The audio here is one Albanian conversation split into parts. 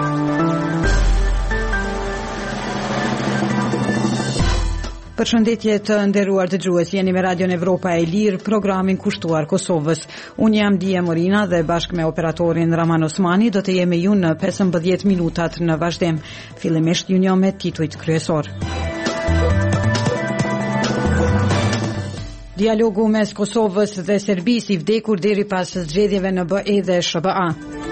Përshëndetje të nderuar dëgjues, jeni me Radion Evropa e Lirë, programin kushtuar Kosovës. Unë jam Dija Morina dhe bashkë me operatorin Raman Osmani do të jemi ju në 15 minutat në vazhdim. Fillimisht ju njoh me titujt kryesor. Dialogu mes Kosovës dhe Serbisë i vdekur deri pas zgjedhjeve në BE dhe SBA.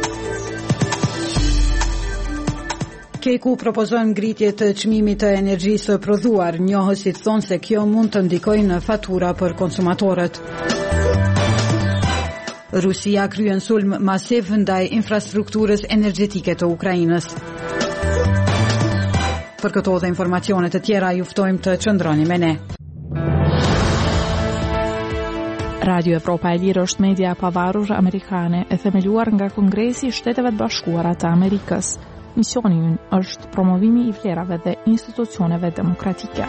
Keku propozon ngritje të çmimit të energjisë së prodhuar. Njohësit thonë se kjo mund të ndikojë në fatura për konsumatorët. Rusia kryen sulm masiv ndaj infrastrukturës energjetike të Ukrainës. Për këto dhe informacione të tjera ju ftojmë të qëndroni me ne. Radio Evropa e Lirë është media e pavarur amerikane e themeluar nga Kongresi i Shteteve të Bashkuara të Amerikës. Misioni ynë është promovimi i vlerave dhe institucioneve demokratike.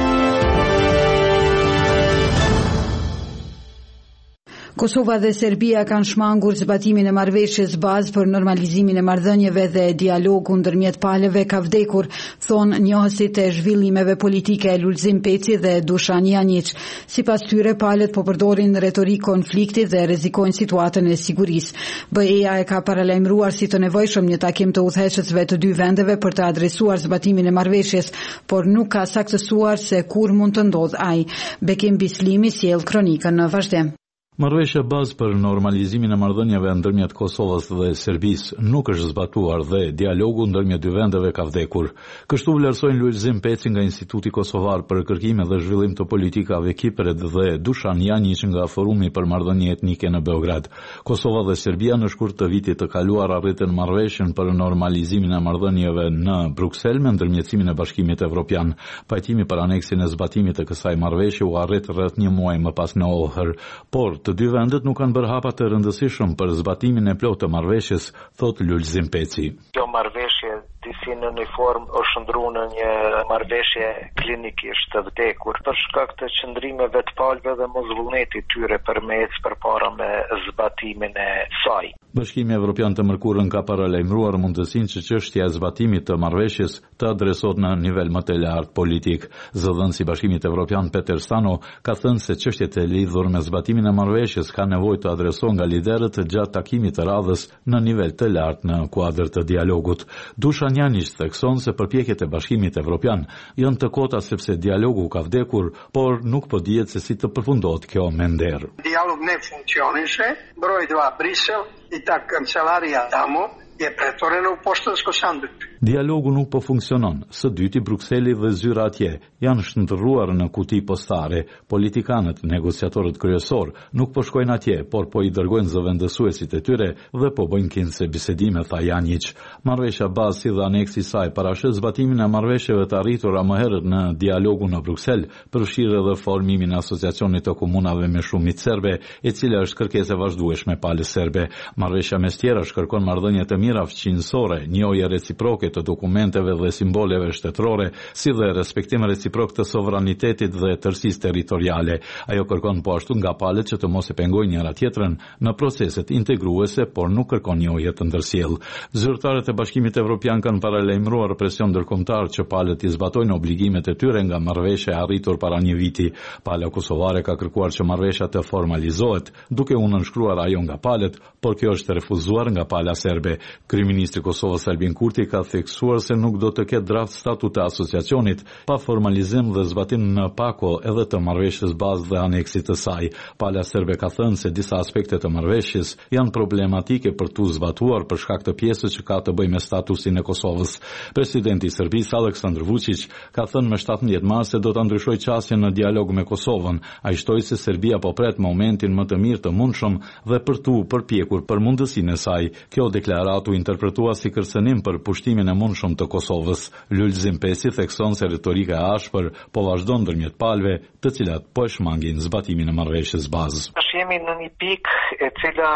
Kosova dhe Serbia kanë shmangur zbatimin e marrëveshjes bazë për normalizimin e marrëdhënieve dhe dialogu ndërmjet palëve ka vdekur, thonë njohësit e zhvillimeve politike Lulzim Peci dhe Dušan Janjić. Sipas tyre, palët po përdorin retorik konflikti dhe rrezikojnë situatën e sigurisë. BE-ja e ka paralajmëruar si të nevojshëm një takim të udhëheqësve të dy vendeve për të adresuar zbatimin e marrëveshjes, por nuk ka saktësuar se kur mund të ndodhë ai. Bekim Bislimi sjell kronikën në vazhdim. Marrëveshja bazë për normalizimin e marrëdhënieve ndërmjet Kosovës dhe Serbisë nuk është zbatuar dhe dialogu ndërmjet dy vendeve ka vdekur. Kështu vlerësojnë Lulzim Peci nga Instituti Kosovar për kërkime dhe zhvillim të politikave Kipret dhe Dušan Janjić nga Forumi për marrëdhënie etnike në Beograd. Kosova dhe Serbia në shkurt të vitit të kaluar arritën marrëveshjen për normalizimin e marrëdhënieve në Bruksel me ndërmjetësimin e Bashkimit Evropian. Pajtimi për aneksin e zbatimit të kësaj marrëveshje u arrit rreth një muaj më pas në Ohër, por të dy vendet nuk kanë bërë hapa të rëndësishëm për zbatimin e plotë të marrëveshjes, thot Lulzim Peci. Kjo marrëveshje disi në një formë është ndruar në një marrëveshje klinikisht të vdekur për shkak të qëndrimeve të palëve dhe mosvullnetit tyre përpara me zbatimin e saj. Bashkimi Evropian të Mërkurën ka paralajmëruar mundësinë që çështja e zbatimit të marrëveshjes të adresohet në nivel më të lartë politik. Zëdhënësi i Bashkimit Evropian Peter Stano ka thënë se çështjet e lidhur me zbatimin e marrëveshjes ka nevojë të adresohen nga liderët gjatë takimit të radhës në nivel të lartë në kuadër të dialogut. Dušan Janjić thekson se përpjekjet e Bashkimit Evropian janë të kota sepse dialogu ka vdekur, por nuk po dihet se si të përfundohet kjo me nder. Dialog ne funkcionisce, broj 2 Brisel i ta kancelaria tamo je pretvorena u poštansko sanduče. Dialogu nuk po funksionon. Së dyti, Brukseli dhe zyra atje janë shndërruar në kuti postare. Politikanët, negociatorët kryesor, nuk po shkojnë atje, por po i dërgojnë zëvendësuesit e tyre dhe po bëjnë kinse bisedime, tha Janjić. Marrëveshja bazë si dhe aneksi saj parashet zbatimin e marrëveshjeve të arritura më herët në dialogu në Bruksel, përfshirë edhe formimin e asociacionit të komunave me shumicë serbe, e cila është kërkesë e vazhdueshme palës serbe. Marrëveshja mes tjerash kërkon marrëdhënie të mira fqinjësore, njohje reciproke të dokumenteve dhe simboleve shtetërore, si dhe respektim reciprok të sovranitetit dhe tërësisë territoriale. Ajo kërkon po ashtu nga palët që të mos e pengojnë njëra tjetrën në proceset integruese, por nuk kërkon njohje të ndërsjellë. Zyrtarët e Bashkimit Evropian kanë paralajmëruar presion ndërkombëtar që palët i zbatojnë obligimet e tyre nga marrëveshja e arritur para një viti. Pala kosovare ka kërkuar që marrëveshja të formalizohet, duke u nënshkruar ajo nga palët, por kjo është refuzuar nga pala serbe. Kryeministri i Kosovës Albin Kurti ka theksuar se nuk do të ketë draft statut të asociacionit pa formalizim dhe zbatim në pako edhe të marrëveshjes bazë dhe aneksit të saj. Pala serbe ka thënë se disa aspekte të marrëveshjes janë problematike për tu zbatuar për shkak të pjesës që ka të bëjë me statusin e Kosovës. Presidenti i Serbisë Aleksandar Vučić ka thënë më 17 mars se do ta ndryshojë qasjen në dialog me Kosovën. Ai shtoi se Serbia po pret momentin më të mirë të mundshëm dhe për tu përpjekur për mundësinë e saj. Kjo deklaratu interpretua si kërcënim për pushtimin e mundshëm të Kosovës. Lulzim Peci thekson se retorika e ashpër po vazhdon ndërmjet palëve, të cilat po e shmangin zbatimin e marrëveshjes bazë. Jemi në një pikë e cila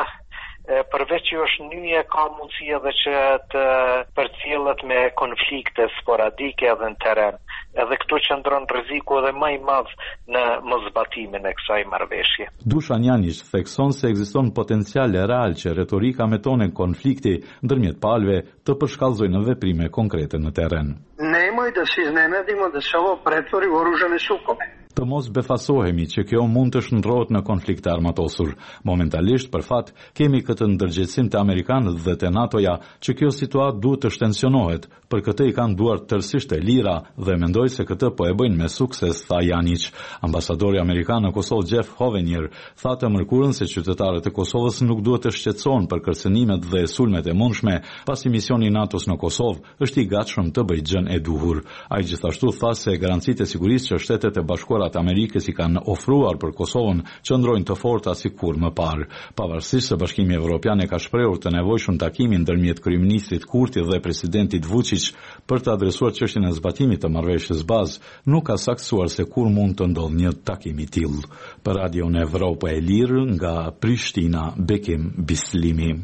përveç që është nyje, ka mundësi edhe që të përcjellet me konflikte sporadike edhe në teren. edhe këtu qëndron rreziku edhe më i madh në mosbatimin e kësaj marrëveshje. Dušan Janić thekson se ekziston potencial real që retorika me tonë konflikti ndërmjet palëve të përshkallëzojnë në veprime konkrete në terren. Nemoj da se iznenadimo da se ovo pretvori u oružane sukobe. Të mos befasohemi që kjo mund të shndrohet në konflikt të armatosur. Momentalisht, për fat, kemi këtë ndërgjegjësim të Amerikanët dhe të NATO-ja që kjo situatë duhet të shtensionohet, për këtë i kanë duart tërësisht e lira dhe mendoj se këtë po e bëjnë me sukses, tha Janić. Ambasadori amerikan në Kosovë Jeff Hovenier tha të mërkurën se qytetarët e Kosovës nuk duhet të shqetësohen për kërcënimet dhe sulmet e mundshme, pasi misioni i NATO-s në Kosovë është i gatshëm të bëjë gjën e duhur. Ai gjithashtu tha se garancitë e sigurisë që Shtetet e Bashkuara të Amerikës i kanë ofruar për Kosovën qëndrojnë të forta si kur më parë. Pavarësisht se Bashkimi Evropian e ka shprehur të nevojshëm takimin ndërmjet kryeministrit Kurti dhe presidentit Vučić për të adresuar çështjen e zbatimit të marrëveshjes bazë, nuk ka saktuar se kur mund të ndodhë një takim i tillë. Për Radion Evropa e Lirë nga Prishtina, Bekim Bislimi.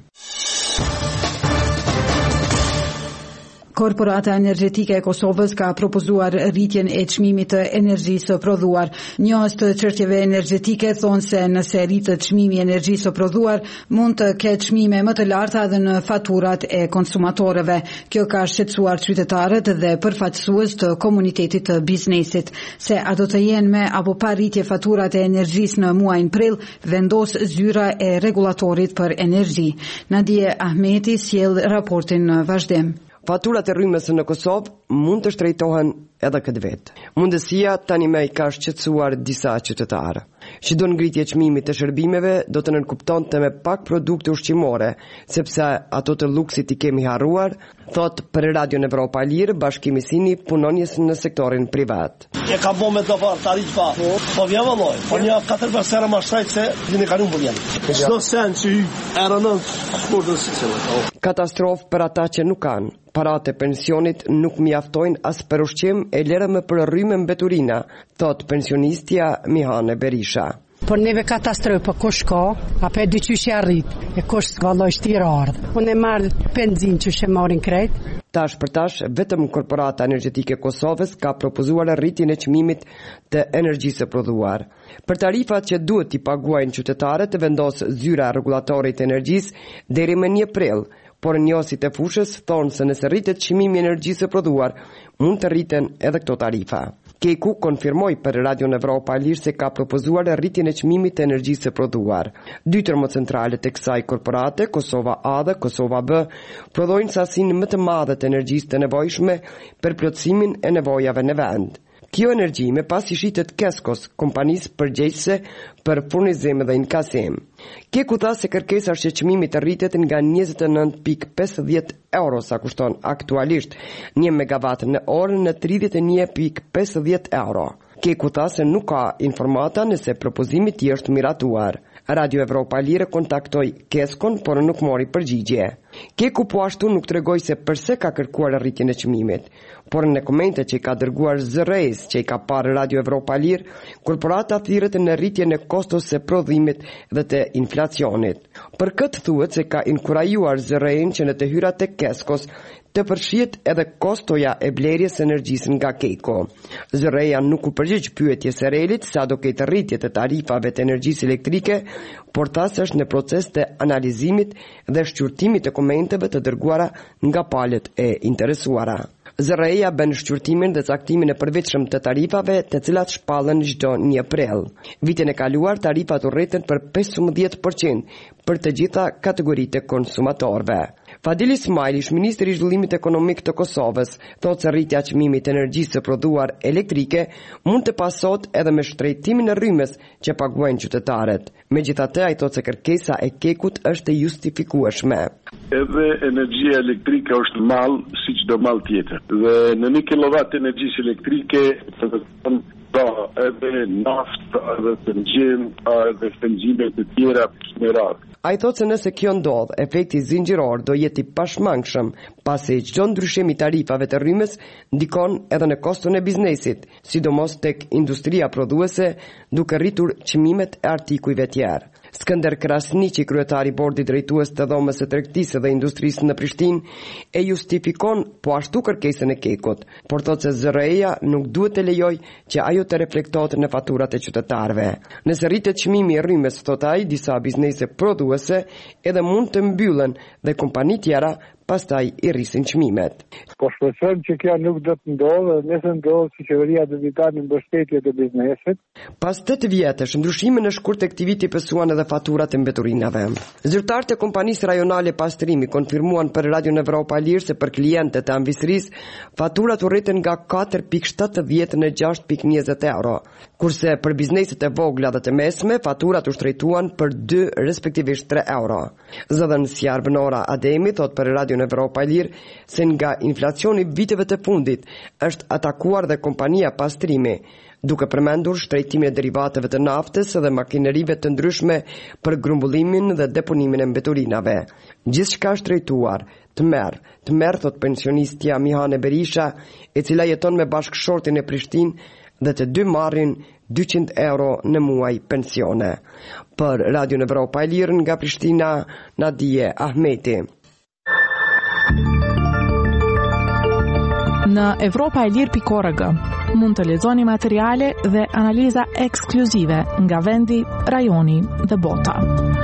Korporata energjetike e Kosovës ka propozuar rritjen e çmimit të energjisë prodhuar. Njohës të çështjeve energjetike thonë se nëse rritet çmimi i energjisë prodhuar, mund të ketë çmime më të larta edhe në faturat e konsumatorëve. Kjo ka shqetësuar qytetarët dhe përfaqësues të komunitetit të biznesit. Se a do të jenë me apo pa rritje faturat e energjisë në muajin prill, vendos zyra e rregullatorit për energji. Nadije Ahmeti sjell raportin në vazhdim. Faturat e rrymës në Kosovë mund të shtrejtohen edhe këtë vetë. Mundësia tani me i ka shqetësuar disa qytetarë. Çdo ngritje çmimit të shërbimeve do të nënkuptonte me pak produkte ushqimore, sepse ato të luksit i kemi harruar, thot për Radion Evropa Lirë Bashkimi Sini punonjës në sektorin privat. E ka bo me të parë tarit pa, po vjen vëlloj, po një 4 sera më shtrejt se vini kalun për vjen. Çdo sen që erënën shkurtën si qëllë. Katastrofë për ata që nuk kanë. Paratë e pensionit nuk mjaftojnë as për ushqim e lere me për rrymë mbeturina, thot pensionistja Mihane Berisha. Por neve katastrofë, po kush ka, apo e dyqysh e arrit, e kush valloj shtirë ardhë. Unë e marrë benzin që shë marin krejt. Tash për tash, vetëm Korporata Energjetike e Kosovës ka propozuar rritjen e çmimit të energjisë prodhuar. Për tarifat që duhet t'i paguajnë qytetarët, vendos zyra rregullatorit të energjisë deri më 1 prill. Por njësit e fushës thonë se nëse rritet çmimi i energjisë prodhuar, mund të rriten edhe këto tarifa. Keku konfirmoi për Radion Evropa Lirë se ka propozuar rritjen e çmimit të energjisë prodhuar. 2 termocentralet e kësaj korporate, Kosova A dhe Kosova B, prodhojnë sasinë më të madhe të energjisë të nevojshme për plotësimin e nevojave në vend. Kjo energji me pas i shitet Keskos, kompanisë përgjegjëse për furnizim dhe inkasim. Keku tha se kërkesa shqetësimit të rritet nga 29.50 euro sa kushton aktualisht 1 megawatt në orë në 31.50 euro. Keku tha se nuk ka informata nëse propozimi i është miratuar. Radio Evropa Lirë kontaktoi Keskon, por nuk mori përgjigje. Keku po ashtu nuk tregoi se pse ka kërkuar rritjen e çmimit, por në komente që i ka dërguar zërrejës që i ka parë Radio Evropa Lirë, korporata thirret në rritjen e kostos së prodhimit dhe të inflacionit. Për këtë thuhet se ka inkurajuar zërrejën që në të hyrat e Keskos të përfshihet edhe kostoja e blerjes së energjisë nga Keko. Zërreja nuk u përgjigj pyetjes së Relit sa do ketë rritje të tarifave të energjisë elektrike, por tha se është në proces të analizimit dhe shqyrtimit të komenteve të dërguara nga palët e interesuara. Zërreja bën shqyrtimin dhe caktimin e përveçshëm të tarifave, të cilat shpallen çdo 1 prill. Vitin e kaluar tarifat u rritën për 15% për të gjitha kategoritë e konsumatorëve. Fadil Ismail, ministri i zhvillimit ekonomik të Kosovës, thotë se rritja e çmimit të energjisë së prodhuar elektrike mund të pasohet edhe me shtrejtimin e rrymës që paguajnë qytetarët. Megjithatë, ai thotë se kërkesa e Kekut është e justifikueshme. Edhe energjia elektrike është mall si çdo mall tjetër. Dhe në 1 kilowatt energjisë elektrike edhe naftë, edhe benzin, edhe benzine të tjera në radhë. Ai thotë se nëse kjo ndodh, efekti zinxhiror do jetë i pashmangshëm, pasi çdo ndryshim i tarifave të rrymës ndikon edhe në koston e biznesit, sidomos tek industria prodhuese, duke rritur çmimet e artikujve tjerë. Skënder Krasniqi, kryetari bordit drejtues të dhomës së tregtisë dhe industrisë në Prishtinë, e justifikon po ashtu kërkesën e Kekut, por thotë se ZRE-ja nuk duhet të lejoj që ajo të reflektohet në faturat e qytetarëve. Nëse rritet çmimi i rrymës, thotë ai, disa biznese prodhuese edhe mund të mbyllen dhe kompani tjera pastaj i rrisin çmimet. Po shpresojmë që kjo nuk do të ndodhë, nëse ndodh si qeveria do të kanë mbështetje të biznesit. Pas 8 vjetësh, ndryshime në shkurt tek aktiviti pësuan edhe faturat e mbeturinave. Zyrtarët e kompanisë rajonale pastrimi konfirmuan për Radio Evropa Lirë se për klientët e Ambisrisë faturat u rriten nga 4.70 në 6.20 euro, kurse për bizneset e vogla dhe të mesme faturat u shtrejtuan për 2 respektivisht 3 euro. Zëdhënësia Arbenora Ademi thot për Radio Evropa Lirë se nga inflacioni viteve të fundit është atakuar dhe kompania pastrimi, duke përmendur shtrejtimin e derivateve të naftës dhe makinerive të ndryshme për grumbullimin dhe deponimin e mbeturinave. Gjithçka është shtrejtuar, të merr thot pensionistja Mihane Berisha, e cila jeton me bashkëshortin e Prishtinë dhe të dy marrin 200 euro në muaj pensione. Për Radio Evropa Lirë nga Prishtina, Nadije Ahmeti. Në evropaelir.org mund të lexoni materiale dhe analiza ekskluzive nga vendi, rajoni dhe bota.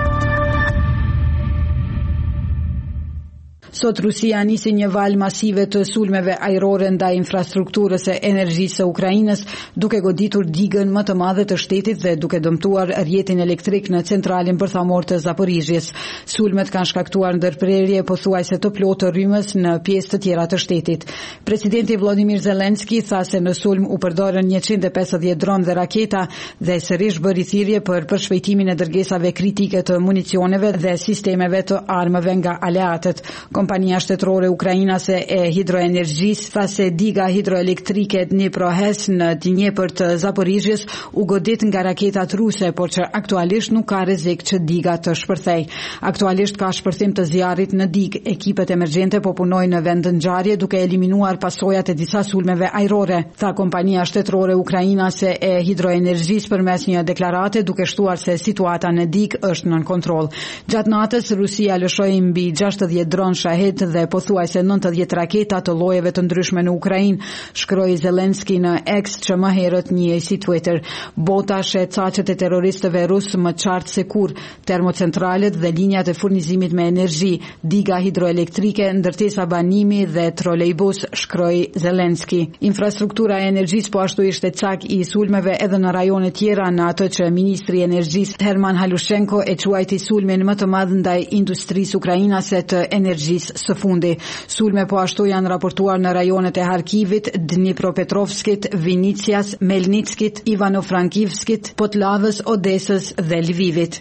Sot Rusia nisi një valë masive të sulmeve ajrore ndaj infrastrukturës e energjisë së Ukrainës, duke goditur digën më të madhe të shtetit dhe duke dëmtuar rrjetin elektrik në centralin bërthamor të Zaporizhjes. Sulmet kanë shkaktuar ndërprerje pothuajse të plotë të rrymës në pjesë të tjera të shtetit. Presidenti Volodymyr Zelensky tha se në sulm u përdorën 150 dronë dhe raketa dhe sërish bëri thirrje për përshpejtimin e dërgesave kritike të municioneve dhe sistemeve të armëve nga aleatët. Kompania shtetërore ukrainase e hidroenergjisë tha se diga hidroelektrike Dnipro-HES në Dnjepër të Zaporizhjes u godit nga raketat ruse, por që aktualisht nuk ka rrezik që diga të shpërthej. Aktualisht ka shpërthim të zjarrit në digë. Ekipet emergjente po punojnë në vendngjarje duke eliminuar pasojat e disa sulmeve ajrore, tha kompania shtetërore ukrainase e hidroenergjisë përmes një deklarate, duke shtuar se situata në digë është nën kontroll. Gjatë natës Rusia lëshoi mbi 60 dronë Shahed dhe pothuajse 90 raketa të llojeve të ndryshme në Ukrainë, shkroi Zelensky në X, që më herët njihej si Twitter. Bota shet caqet e terroristëve rusë më qartë se kur, termocentralet dhe linjat e furnizimit me energji, diga hidroelektrike, ndërtesa banimi dhe trolejbus, shkroi Zelensky. Infrastruktura e energjisë po ashtu ishte cak i sulmeve edhe në rajone tjera, në atë që ministri i energjisë Herman Halushenko e quajti sulmin më të madh ndaj industrisë ukrainase të energjisë së fundi. Sulme po ashtu janë raportuar në rajonet e Harkivit, Dnipropetrovskit, Vinicias, Melnitskit, Ivano-Frankivskit, Potlavës, Odesës dhe Lvivit.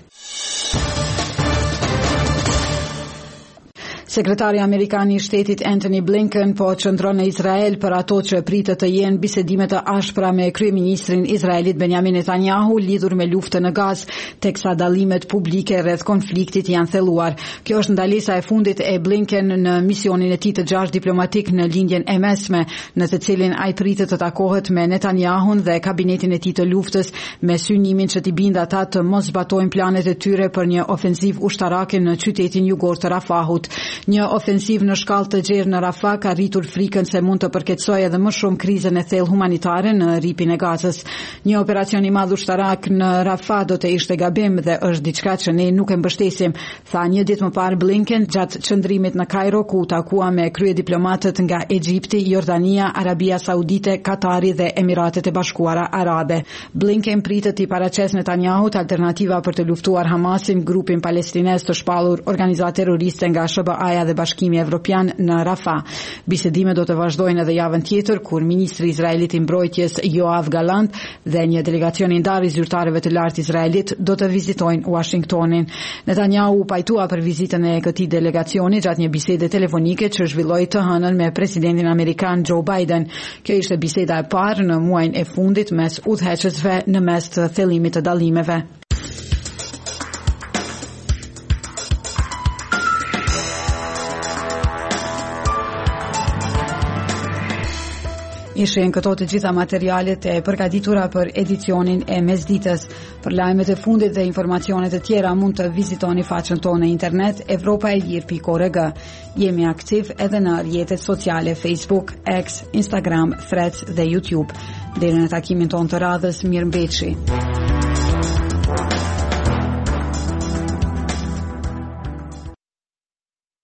Sekretari Amerikan i Shtetit Antony Blinken po qëndron në Izrael për ato që pritet të jenë bisedime të ashpra me kryeministrin izraelit Benjamin Netanyahu lidhur me luftën në Gazë, teksa dallimet publike rreth konfliktit janë thelluar. Kjo është ndalesa e fundit e Blinken në misionin e tij të gjatë diplomatik në lindjen e mesme, në të cilin ai pritet të takohet me Netanyahun dhe kabinetin e tij të luftës me synimin që t'i bindë ata të mos zbatojnë planet e tyre për një ofensiv ushtarake në qytetin jugor të Rafahut. Një ofensiv në shkallë të gjerë në Rafah ka rritur frikën se mund të përkeçojë edhe më shumë krizën e thellë humanitare në rripin e Gazës. Një operacion i madh ushtarak në Rafah do të ishte gabim dhe është diçka që ne nuk e mbështesim, tha një ditë më parë Blinken gjatë qëndrimit në Kairo, ku takua me kryediplomatët nga Egjipti, Jordania, Arabia Saudite, Katari dhe Emiratet e Bashkuara Arabe. Blinken pritet i paraqes Netanyahut alternativa për të luftuar Hamasin, grupin palestinez të shpallur organizatë terroriste nga SBA dhe Bashkimi Evropian në Rafah. Bisedimet do të vazhdojnë edhe javën tjetër, kur ministri izraelit i mbrojtjes Yoav Gallant dhe një delegacion i ndarë i zyrtarëve të lartë izraelit do të vizitojnë Washingtonin. Netanyahu pajtua për vizitën e këtij delegacioni gjatë një bisede telefonike që zhvilloi të hënën me presidentin amerikan Joe Biden. Kjo ishte biseda e parë në muajin e fundit mes udhëheqësve në mes të thellimit të dallimeve. Ishin këto të gjitha materialet e përgatitura për edicionin e mesditës. Për lajmet e fundit dhe informacionet e tjera mund të vizitoni faqen tonë në internet evropaelir.org. Jemi aktiv edhe në rrjetet sociale Facebook, X, Instagram, Threads dhe YouTube. Deri në takimin tonë të radhës, mirëmbëjtje.